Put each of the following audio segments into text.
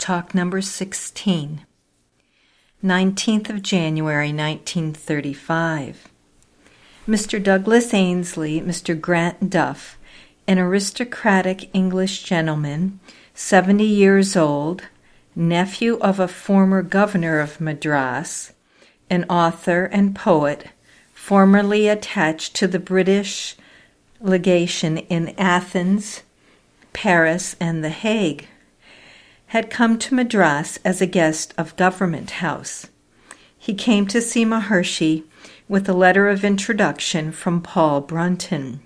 Talk number 16. 19th of January, 1935. Mr. Douglas Ainsley, Mr. Grant Duff, an aristocratic English gentleman, 70 years old, nephew of a former governor of Madras, an author and poet, formerly attached to the British legation in Athens, Paris, and The Hague, had come to Madras as a guest of Government House. He came to see Maharishi with a letter of introduction from Paul Brunton.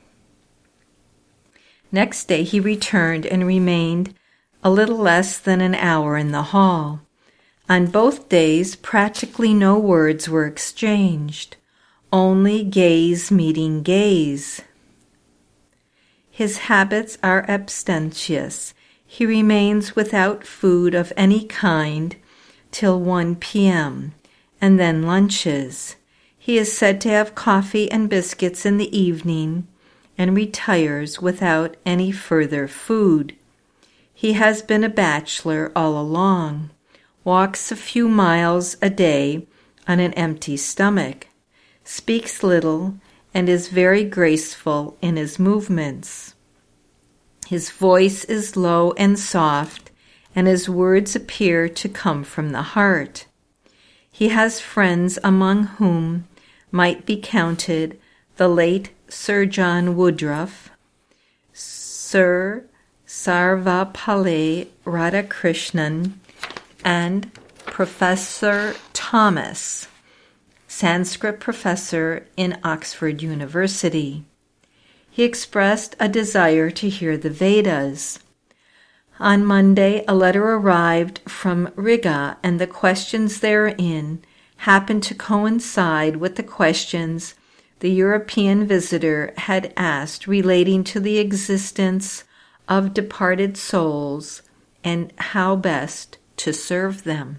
Next day he returned and remained a little less than an hour in the hall. On both days practically no words were exchanged, only gaze meeting gaze. His habits are abstemious. He remains without food of any kind till 1 p.m., and then lunches. He is said to have coffee and biscuits in the evening, and retires without any further food. He has been a bachelor all along, walks a few miles a day on an empty stomach, speaks little, and is very graceful in his movements. His voice is low and soft, and his words appear to come from the heart. He has friends among whom might be counted the late Sir John Woodruff, Sir Sarvapalli Radhakrishnan, and Professor Thomas, Sanskrit professor in Oxford University. He expressed a desire to hear the Vedas. On Monday, a letter arrived from Riga, and the questions therein happened to coincide with the questions the European visitor had asked relating to the existence of departed souls and how best to serve them.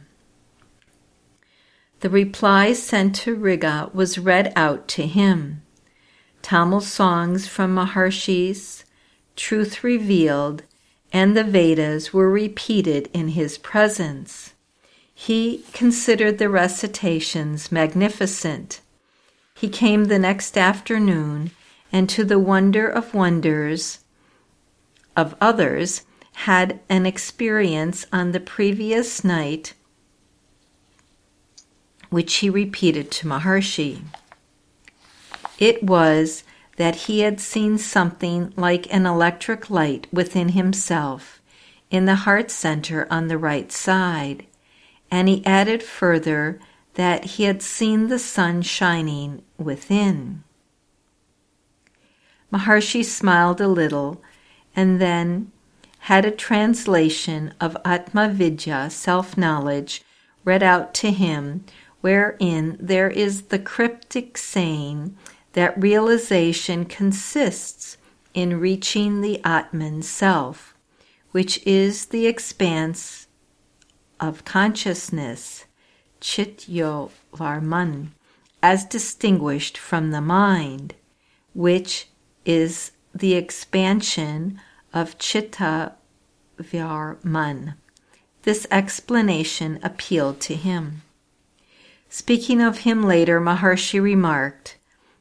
The reply sent to Riga was read out to him. Tamil songs from Maharishi's Truth Revealed and the Vedas were repeated in his presence. He considered the recitations magnificent. He came the next afternoon, and to the wonder of wonders of others, had an experience on the previous night which he repeated to Maharishi. It was that he had seen something like an electric light within himself in the heart center on the right side, and he added further that he had seen the sun shining within. Maharishi smiled a little and then had a translation of Atma Vidya, self-knowledge, read out to him, wherein there is the cryptic saying that realization consists in reaching the Atman self, which is the expanse of consciousness, Chityo Varman, as distinguished from the mind, which is the expansion of Chitta Varman. This explanation appealed to him. Speaking of him later, Maharishi remarked,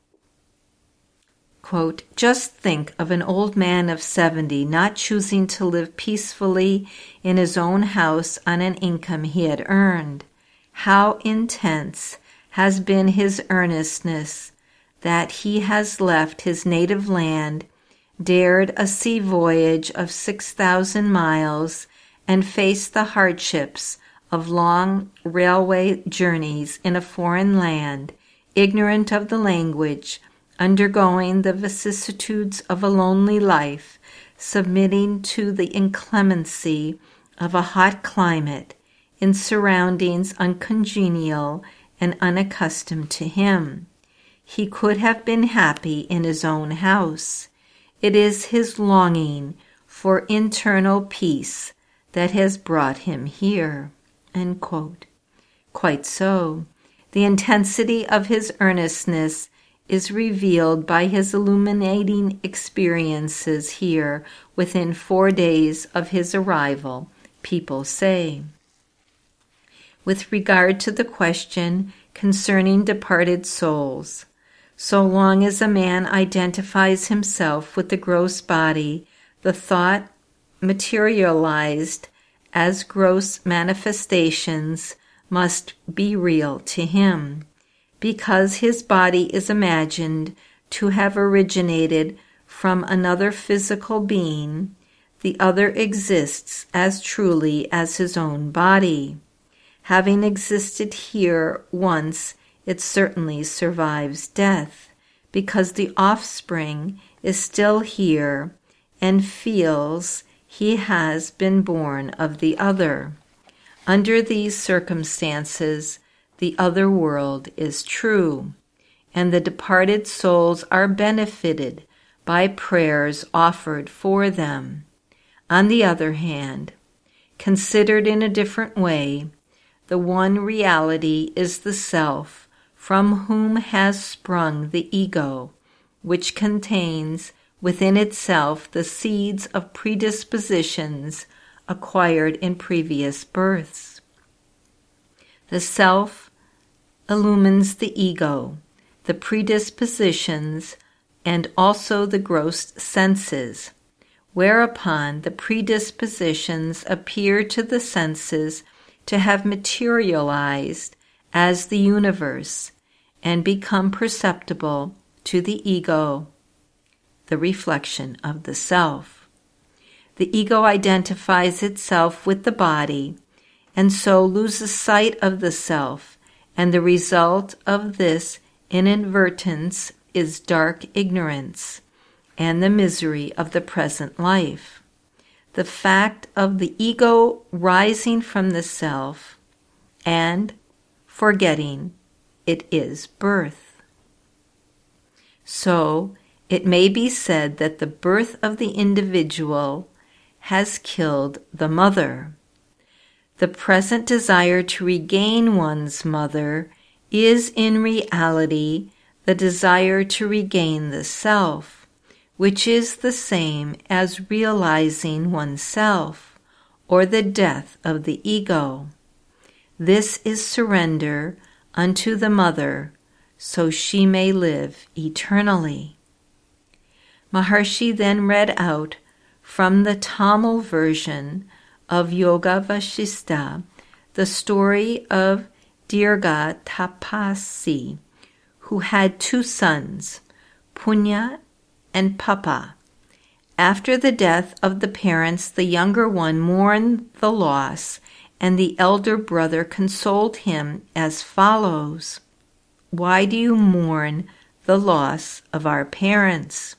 quote, "Just think of an old man of 70 not choosing to live peacefully in his own house on an income he had earned. How intense has been his earnestness that he has left his native land, dared a sea voyage of 6,000 miles, and faced the hardships of long railway journeys in a foreign land, ignorant of the language, undergoing the vicissitudes of a lonely life, submitting to the inclemency of a hot climate, in surroundings uncongenial and unaccustomed to him. He could have been happy in his own house. It is his longing for internal peace that has brought him here." End quote. Quite so. The intensity of his earnestness is revealed by his illuminating experiences here within 4 days of his arrival people say. With regard to the question concerning departed souls, so long as a man identifies himself with the gross body, the thought materialized as gross manifestations must be real to him, because his body is imagined to have originated from another physical being. The other exists as truly as his own body. Having existed here once, it certainly survives death, because the offspring is still here and feels he has been born of the other. Under these circumstances, the other world is true, and the departed souls are benefited by prayers offered for them. On the other hand, considered in a different way, the one reality is the self from whom has sprung the ego, which contains within itself the seeds of predispositions acquired in previous births. The self illumines the ego, the predispositions, and also the gross senses, whereupon the predispositions appear to the senses to have materialized as the universe and become perceptible to the ego, the reflection of the self. The ego identifies itself with the body and so loses sight of the self, and the result of this inadvertence is dark ignorance and the misery of the present life. The fact of the ego rising from the self and forgetting it is birth. So, it may be said that the birth of the individual has killed the mother. The present desire to regain one's mother is in reality the desire to regain the self, which is the same as realizing oneself, or the death of the ego. This is surrender unto the mother, so she may live eternally. Maharshi then read out from the Tamil version of Yoga Vasistha the story of Dirgha Tapasi, who had two sons, Punya and Papa. After the death of the parents, the younger one mourned the loss, and the elder brother consoled him as follows: "Why do you mourn the loss of our parents?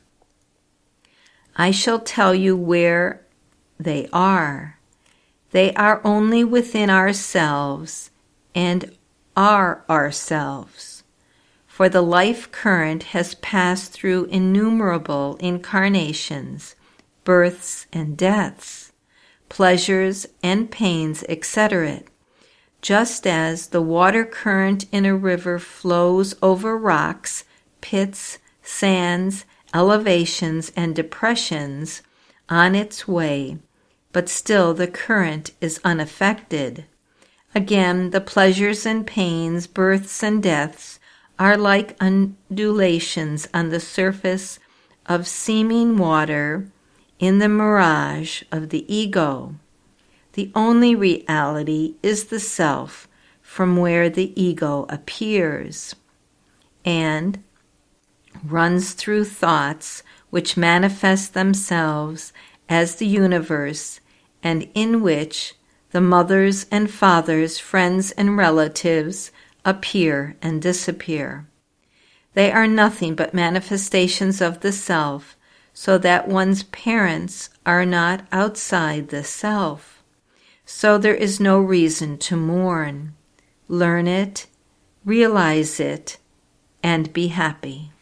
I shall tell you where they are. They are only within ourselves and are ourselves. For the life current has passed through innumerable incarnations, births and deaths, pleasures and pains, etc. Just as the water current in a river flows over rocks, pits, sands, elevations, and depressions on its way, but still the current is unaffected. Again, the pleasures and pains, births and deaths, are like undulations on the surface of seeming water in the mirage of the ego. The only reality is the self from where the ego appears and runs through thoughts which manifest themselves as the universe, and in which the mothers and fathers, friends and relatives appear and disappear. They are nothing but manifestations of the self, so that one's parents are not outside the self. So there is no reason to mourn. Learn it, realize it, and be happy.